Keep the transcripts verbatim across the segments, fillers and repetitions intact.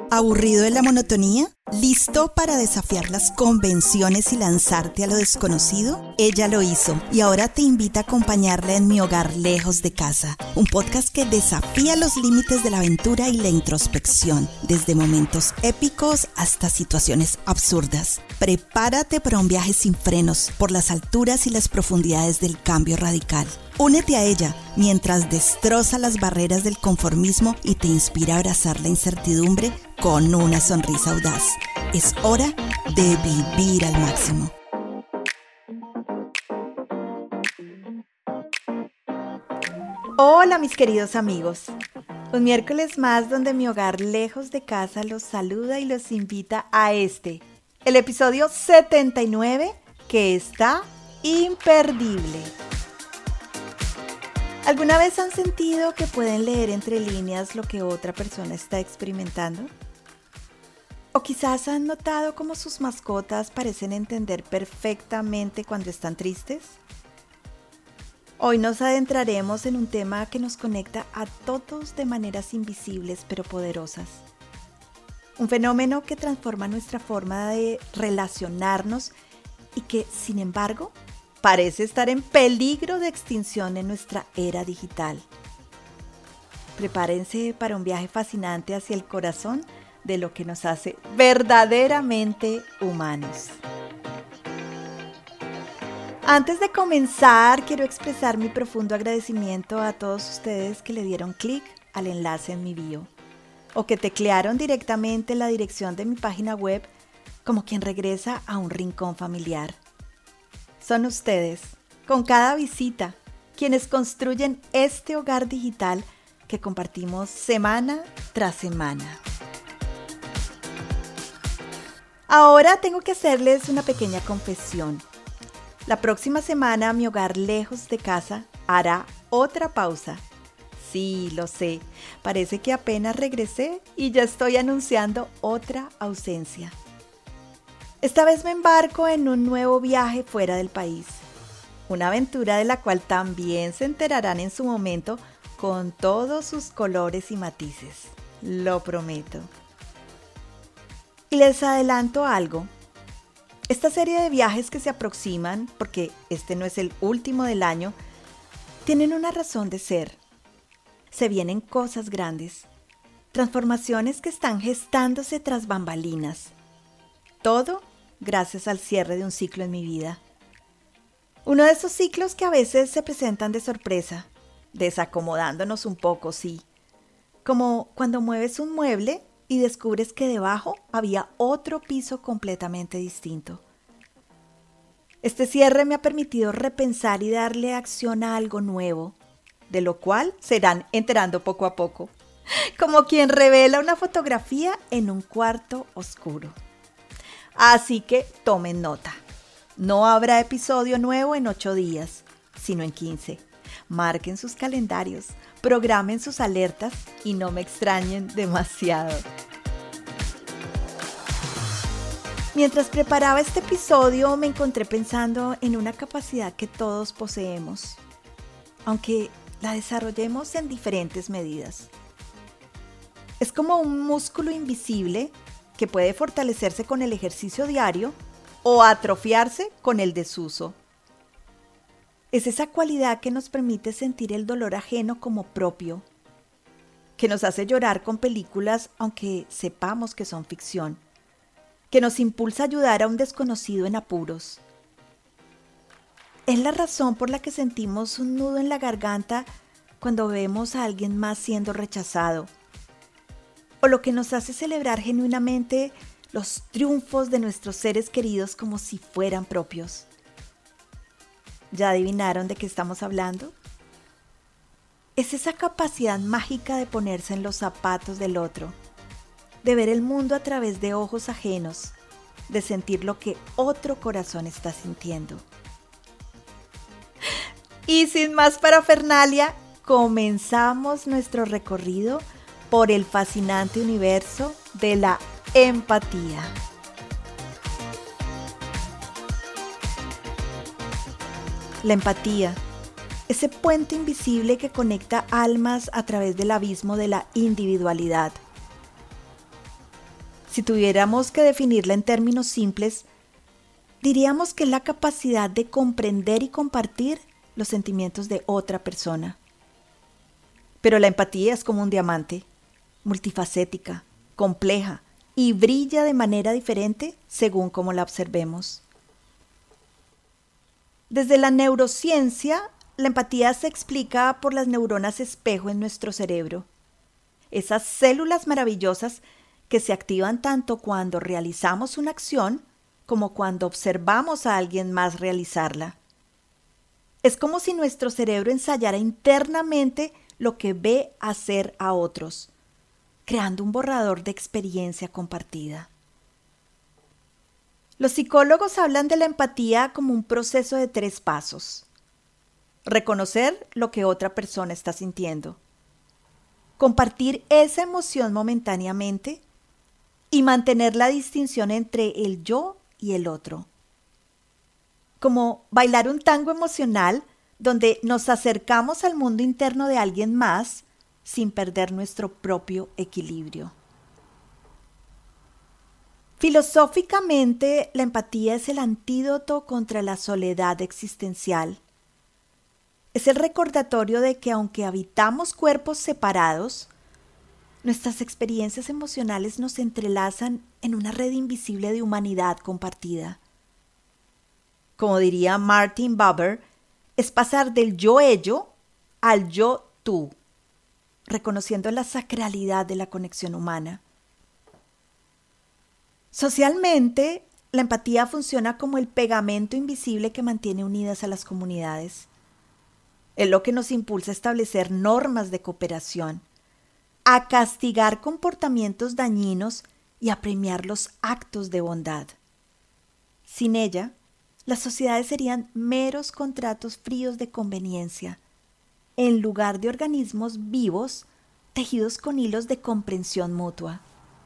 ¿Aburrido de la monotonía? ¿Listo para desafiar las convenciones y lanzarte a lo desconocido? Ella lo hizo y ahora te invita a acompañarla en Mi Hogar Lejos de Casa, un podcast que desafía los límites de la aventura y la introspección, desde momentos épicos hasta situaciones absurdas. Prepárate para un viaje sin frenos por las alturas y las profundidades del cambio radical. Únete a ella mientras destroza las barreras del conformismo y te inspira a abrazar la incertidumbre con una sonrisa audaz. Es hora de vivir al máximo. Hola mis queridos amigos, un miércoles más donde Mi Hogar Lejos de Casa los saluda y los invita a este, el episodio setenta y nueve, que está imperdible. ¿Alguna vez han sentido que pueden leer entre líneas lo que otra persona está experimentando? ¿O quizás han notado cómo sus mascotas parecen entender perfectamente cuando están tristes? Hoy nos adentraremos en un tema que nos conecta a todos de maneras invisibles pero poderosas. Un fenómeno que transforma nuestra forma de relacionarnos y que, sin embargo, parece estar en peligro de extinción en nuestra era digital. Prepárense para un viaje fascinante hacia el corazón de lo que nos hace verdaderamente humanos. Antes de comenzar, quiero expresar mi profundo agradecimiento a todos ustedes que le dieron clic al enlace en mi bio o que teclearon directamente la dirección de mi página web como quien regresa a un rincón familiar. Son ustedes, con cada visita, quienes construyen este hogar digital que compartimos semana tras semana. Ahora tengo que hacerles una pequeña confesión. La próxima semana Mi Hogar Lejos de Casa hará otra pausa. Sí, lo sé, parece que apenas regresé y ya estoy anunciando otra ausencia. Esta vez me embarco en un nuevo viaje fuera del país, una aventura de la cual también se enterarán en su momento con todos sus colores y matices, lo prometo. Y les adelanto algo, esta serie de viajes que se aproximan, porque este no es el último del año, tienen una razón de ser. Se vienen cosas grandes, transformaciones que están gestándose tras bambalinas. Todo gracias al cierre de un ciclo en mi vida. Uno de esos ciclos que a veces se presentan de sorpresa, desacomodándonos un poco, sí. Como cuando mueves un mueble y descubres que debajo había otro piso completamente distinto. Este cierre me ha permitido repensar y darle acción a algo nuevo, de lo cual se irán enterando poco a poco, como quien revela una fotografía en un cuarto oscuro. Así que tomen nota. No habrá episodio nuevo en ocho días, sino en quince. Marquen sus calendarios, programen sus alertas y no me extrañen demasiado. Mientras preparaba este episodio me encontré pensando en una capacidad que todos poseemos, aunque la desarrollemos en diferentes medidas. Es como un músculo invisible que puede fortalecerse con el ejercicio diario o atrofiarse con el desuso. Es esa cualidad que nos permite sentir el dolor ajeno como propio, que nos hace llorar con películas aunque sepamos que son ficción, que nos impulsa a ayudar a un desconocido en apuros. Es la razón por la que sentimos un nudo en la garganta cuando vemos a alguien más siendo rechazado, o lo que nos hace celebrar genuinamente los triunfos de nuestros seres queridos como si fueran propios. ¿Ya adivinaron de qué estamos hablando? Es esa capacidad mágica de ponerse en los zapatos del otro, de ver el mundo a través de ojos ajenos, de sentir lo que otro corazón está sintiendo. Y sin más parafernalia, comenzamos nuestro recorrido por el fascinante universo de la empatía. La empatía, ese puente invisible que conecta almas a través del abismo de la individualidad. Si tuviéramos que definirla en términos simples, diríamos que es la capacidad de comprender y compartir los sentimientos de otra persona. Pero la empatía es como un diamante, multifacética, compleja y brilla de manera diferente según cómo la observemos. Desde la neurociencia, la empatía se explica por las neuronas espejo en nuestro cerebro. Esas células maravillosas que se activan tanto cuando realizamos una acción como cuando observamos a alguien más realizarla. Es como si nuestro cerebro ensayara internamente lo que ve hacer a otros, creando un borrador de experiencia compartida. Los psicólogos hablan de la empatía como un proceso de tres pasos. Reconocer lo que otra persona está sintiendo, compartir esa emoción momentáneamente y mantener la distinción entre el yo y el otro. Como bailar un tango emocional donde nos acercamos al mundo interno de alguien más sin perder nuestro propio equilibrio. Filosóficamente, la empatía es el antídoto contra la soledad existencial. Es el recordatorio de que aunque habitamos cuerpos separados, nuestras experiencias emocionales nos entrelazan en una red invisible de humanidad compartida. Como diría Martin Buber, es pasar del yo-ello al yo-tú, reconociendo la sacralidad de la conexión humana. Socialmente, la empatía funciona como el pegamento invisible que mantiene unidas a las comunidades. Es lo que nos impulsa a establecer normas de cooperación, a castigar comportamientos dañinos y a premiar los actos de bondad. Sin ella, las sociedades serían meros contratos fríos de conveniencia, en lugar de organismos vivos tejidos con hilos de comprensión mutua.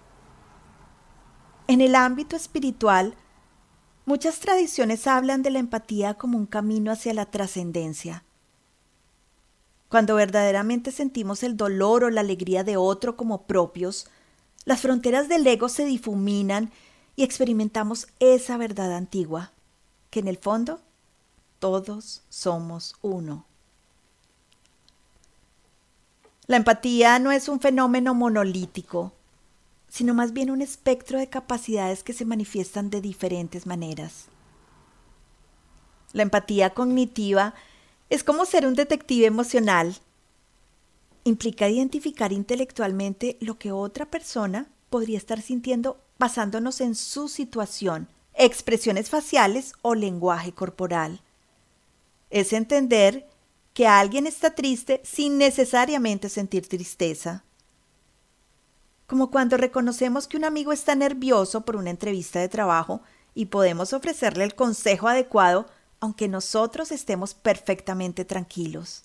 En el ámbito espiritual, muchas tradiciones hablan de la empatía como un camino hacia la trascendencia. Cuando verdaderamente sentimos el dolor o la alegría de otro como propios, las fronteras del ego se difuminan y experimentamos esa verdad antigua, que en el fondo todos somos uno. La empatía no es un fenómeno monolítico, sino más bien un espectro de capacidades que se manifiestan de diferentes maneras. La empatía cognitiva es como ser un detective emocional. Implica identificar intelectualmente lo que otra persona podría estar sintiendo basándonos en su situación, expresiones faciales o lenguaje corporal. Es entender que alguien está triste sin necesariamente sentir tristeza. Como cuando reconocemos que un amigo está nervioso por una entrevista de trabajo y podemos ofrecerle el consejo adecuado aunque nosotros estemos perfectamente tranquilos.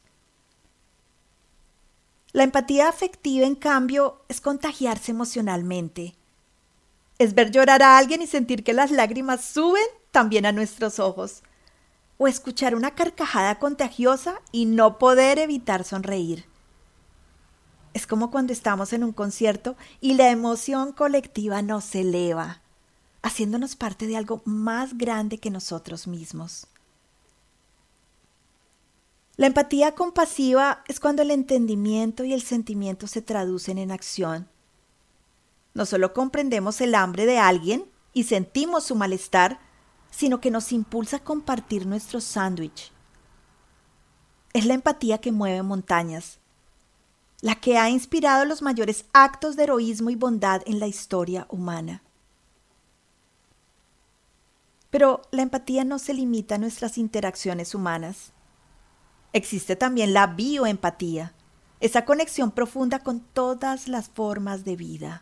La empatía afectiva, en cambio, es contagiarse emocionalmente. Es ver llorar a alguien y sentir que las lágrimas suben también a nuestros ojos. O escuchar una carcajada contagiosa y no poder evitar sonreír. Es como cuando estamos en un concierto y la emoción colectiva nos eleva, haciéndonos parte de algo más grande que nosotros mismos. La empatía compasiva es cuando el entendimiento y el sentimiento se traducen en acción. No solo comprendemos el hambre de alguien y sentimos su malestar, sino que nos impulsa a compartir nuestro sándwich. Es la empatía que mueve montañas, la que ha inspirado los mayores actos de heroísmo y bondad en la historia humana. Pero la empatía no se limita a nuestras interacciones humanas. Existe también la bioempatía, esa conexión profunda con todas las formas de vida.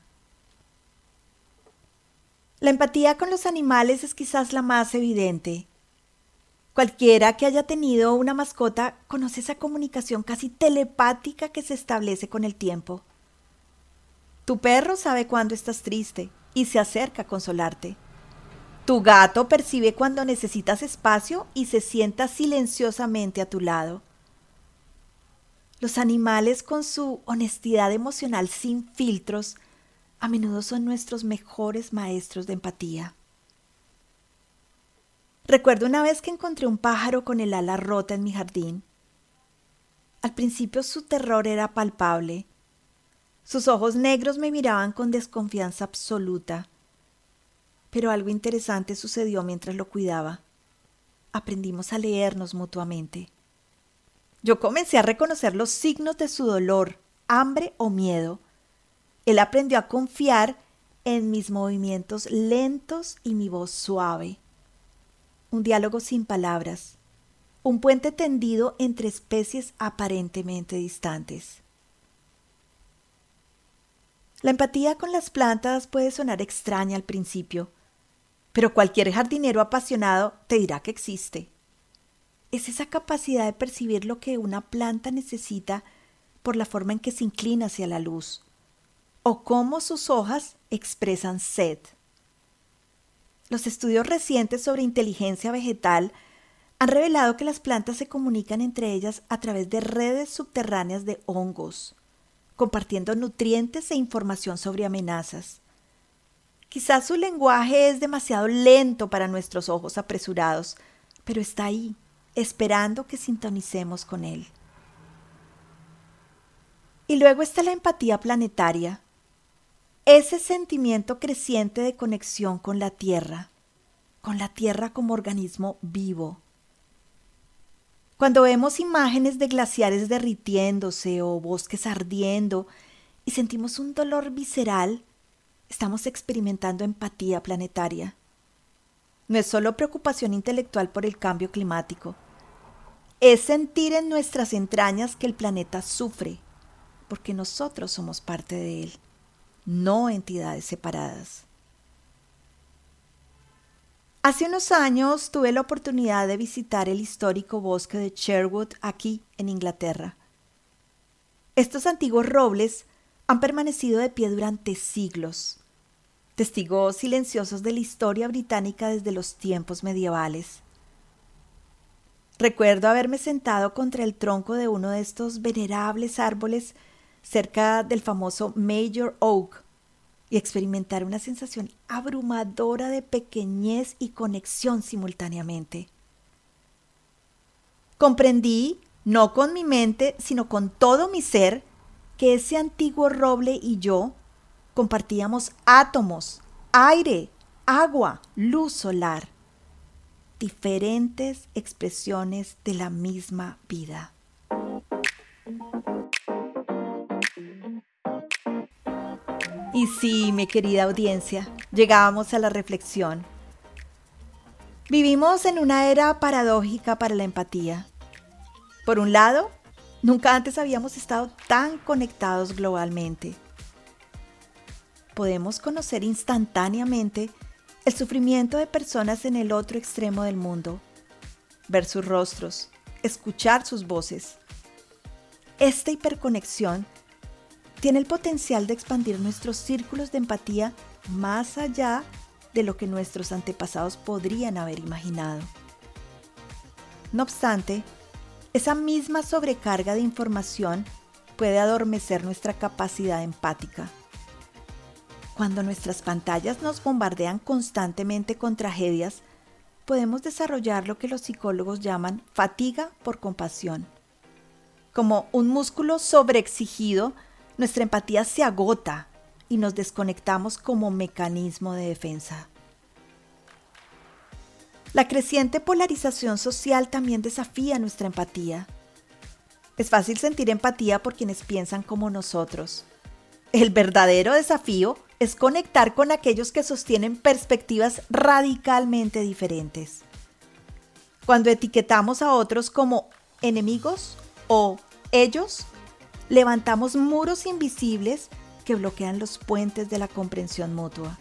La empatía con los animales es quizás la más evidente. Cualquiera que haya tenido una mascota conoce esa comunicación casi telepática que se establece con el tiempo. Tu perro sabe cuando estás triste y se acerca a consolarte. Tu gato percibe cuando necesitas espacio y se sienta silenciosamente a tu lado. Los animales, con su honestidad emocional sin filtros, a menudo son nuestros mejores maestros de empatía. Recuerdo una vez que encontré un pájaro con el ala rota en mi jardín. Al principio su terror era palpable. Sus ojos negros me miraban con desconfianza absoluta. Pero algo interesante sucedió mientras lo cuidaba. Aprendimos a leernos mutuamente. Yo comencé a reconocer los signos de su dolor, hambre o miedo. Él aprendió a confiar en mis movimientos lentos y mi voz suave. Un diálogo sin palabras, un puente tendido entre especies aparentemente distantes. La empatía con las plantas puede sonar extraña al principio, pero cualquier jardinero apasionado te dirá que existe. Es esa capacidad de percibir lo que una planta necesita por la forma en que se inclina hacia la luz, o cómo sus hojas expresan sed. Los estudios recientes sobre inteligencia vegetal han revelado que las plantas se comunican entre ellas a través de redes subterráneas de hongos, compartiendo nutrientes e información sobre amenazas. Quizás su lenguaje es demasiado lento para nuestros ojos apresurados, pero está ahí, esperando que sintonicemos con él. Y luego está la empatía planetaria, ese sentimiento creciente de conexión con la Tierra, con la Tierra como organismo vivo. Cuando vemos imágenes de glaciares derritiéndose o bosques ardiendo y sentimos un dolor visceral, estamos experimentando empatía planetaria. No es solo preocupación intelectual por el cambio climático. Es sentir en nuestras entrañas que el planeta sufre, porque nosotros somos parte de él, no entidades separadas. Hace unos años tuve la oportunidad de visitar el histórico bosque de Sherwood aquí en Inglaterra. Estos antiguos robles han permanecido de pie durante siglos, testigos silenciosos de la historia británica desde los tiempos medievales. Recuerdo haberme sentado contra el tronco de uno de estos venerables árboles cerca del famoso Major Oak y experimentar una sensación abrumadora de pequeñez y conexión simultáneamente. Comprendí, no con mi mente, sino con todo mi ser, que ese antiguo roble y yo compartíamos átomos, aire, agua, luz solar, diferentes expresiones de la misma vida. Y sí, mi querida audiencia, llegábamos a la reflexión. Vivimos en una era paradójica para la empatía. Por un lado, nunca antes habíamos estado tan conectados globalmente. Podemos conocer instantáneamente el sufrimiento de personas en el otro extremo del mundo, ver sus rostros, escuchar sus voces. Esta hiperconexión tiene el potencial de expandir nuestros círculos de empatía más allá de lo que nuestros antepasados podrían haber imaginado. No obstante, esa misma sobrecarga de información puede adormecer nuestra capacidad empática. Cuando nuestras pantallas nos bombardean constantemente con tragedias, podemos desarrollar lo que los psicólogos llaman fatiga por compasión. Como un músculo sobreexigido, nuestra empatía se agota y nos desconectamos como mecanismo de defensa. La creciente polarización social también desafía nuestra empatía. Es fácil sentir empatía por quienes piensan como nosotros. El verdadero desafío es conectar con aquellos que sostienen perspectivas radicalmente diferentes. Cuando etiquetamos a otros como enemigos o ellos, levantamos muros invisibles que bloquean los puentes de la comprensión mutua.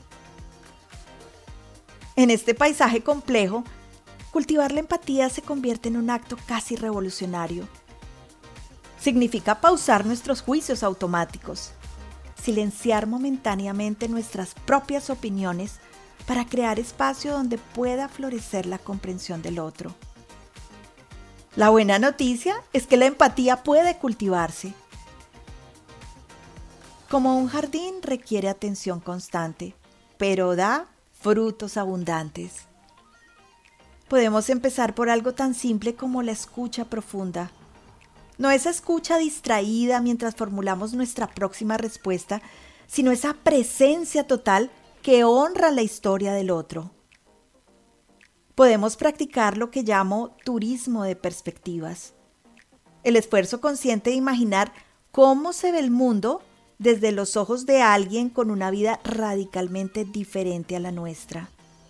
En este paisaje complejo, cultivar la empatía se convierte en un acto casi revolucionario. Significa pausar nuestros juicios automáticos, silenciar momentáneamente nuestras propias opiniones para crear espacio donde pueda florecer la comprensión del otro. La buena noticia es que la empatía puede cultivarse. como un jardín requiere atención constante, pero da frutos abundantes. Podemos empezar por algo tan simple como la escucha profunda. No esa escucha distraída mientras formulamos nuestra próxima respuesta, sino esa presencia total que honra la historia del otro. Podemos practicar lo que llamo turismo de perspectivas. El esfuerzo consciente de imaginar cómo se ve el mundo desde los ojos de alguien con una vida radicalmente diferente a la nuestra.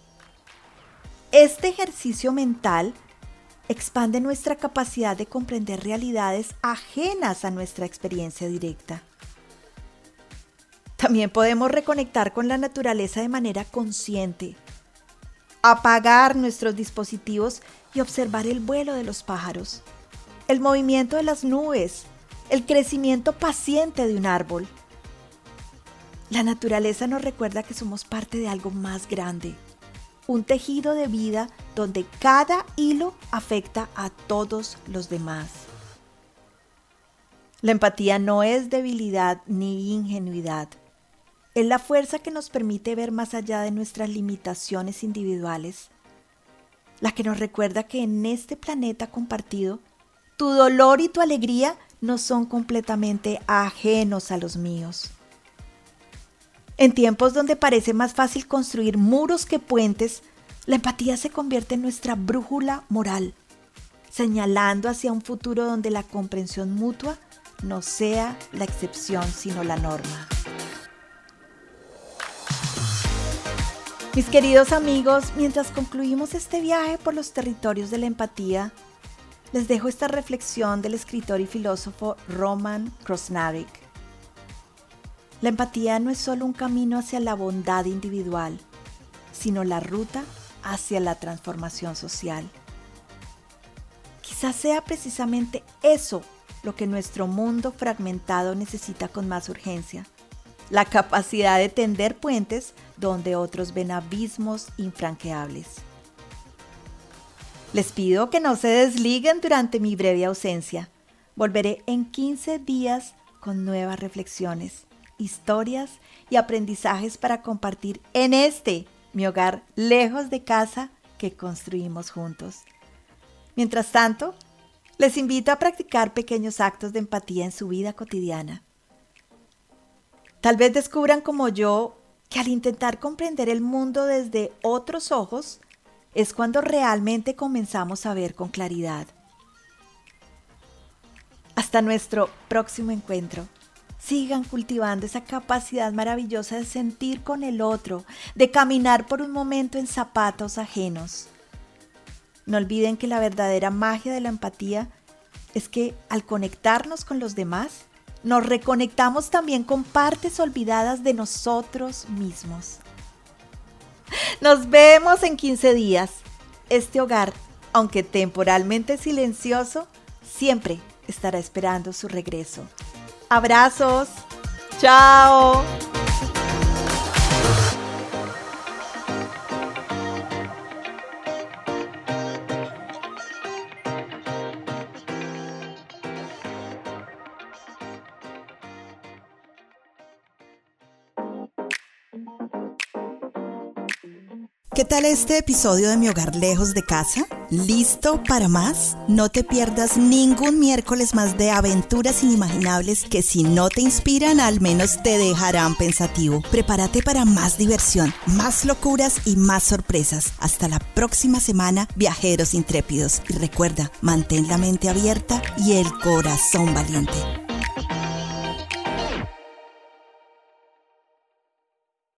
Este ejercicio mental expande nuestra capacidad de comprender realidades ajenas a nuestra experiencia directa. También podemos reconectar con la naturaleza de manera consciente, apagar nuestros dispositivos y observar el vuelo de los pájaros, el movimiento de las nubes, el crecimiento paciente de un árbol. La naturaleza nos recuerda que somos parte de algo más grande, un tejido de vida donde cada hilo afecta a todos los demás. La empatía no es debilidad ni ingenuidad. Es la fuerza que nos permite ver más allá de nuestras limitaciones individuales, la que nos recuerda que en este planeta compartido, tu dolor y tu alegría no son completamente ajenos a los míos. En tiempos donde parece más fácil construir muros que puentes, la empatía se convierte en nuestra brújula moral, señalando hacia un futuro donde la comprensión mutua no sea la excepción sino la norma. Mis queridos amigos, mientras concluimos este viaje por los territorios de la empatía, les dejo esta reflexión del escritor y filósofo Roman Krosnarik. La empatía no es solo un camino hacia la bondad individual, sino la ruta hacia la transformación social. Quizás sea precisamente eso lo que nuestro mundo fragmentado necesita con más urgencia: la capacidad de tender puentes donde otros ven abismos infranqueables. Les pido que no se desliguen durante mi breve ausencia. Volveré en quince días con nuevas reflexiones, historias y aprendizajes para compartir en este, mi hogar lejos de casa que construimos juntos. Mientras tanto, les invito a practicar pequeños actos de empatía en su vida cotidiana. Tal vez descubran como yo que al intentar comprender el mundo desde otros ojos es cuando realmente comenzamos a ver con claridad. Hasta nuestro próximo encuentro. Sigan cultivando esa capacidad maravillosa de sentir con el otro, de caminar por un momento en zapatos ajenos. No olviden que la verdadera magia de la empatía es que al conectarnos con los demás, nos reconectamos también con partes olvidadas de nosotros mismos. Nos vemos en quince días. Este hogar, aunque temporalmente silencioso, siempre estará esperando su regreso. Abrazos. Chao. ¿Qué tal este episodio de Mi Hogar Lejos de Casa? ¿Listo para más? No te pierdas ningún miércoles más de aventuras inimaginables que, si no te inspiran, al menos te dejarán pensativo. Prepárate para más diversión, más locuras y más sorpresas. Hasta la próxima semana, viajeros intrépidos. Y recuerda, mantén la mente abierta y el corazón valiente.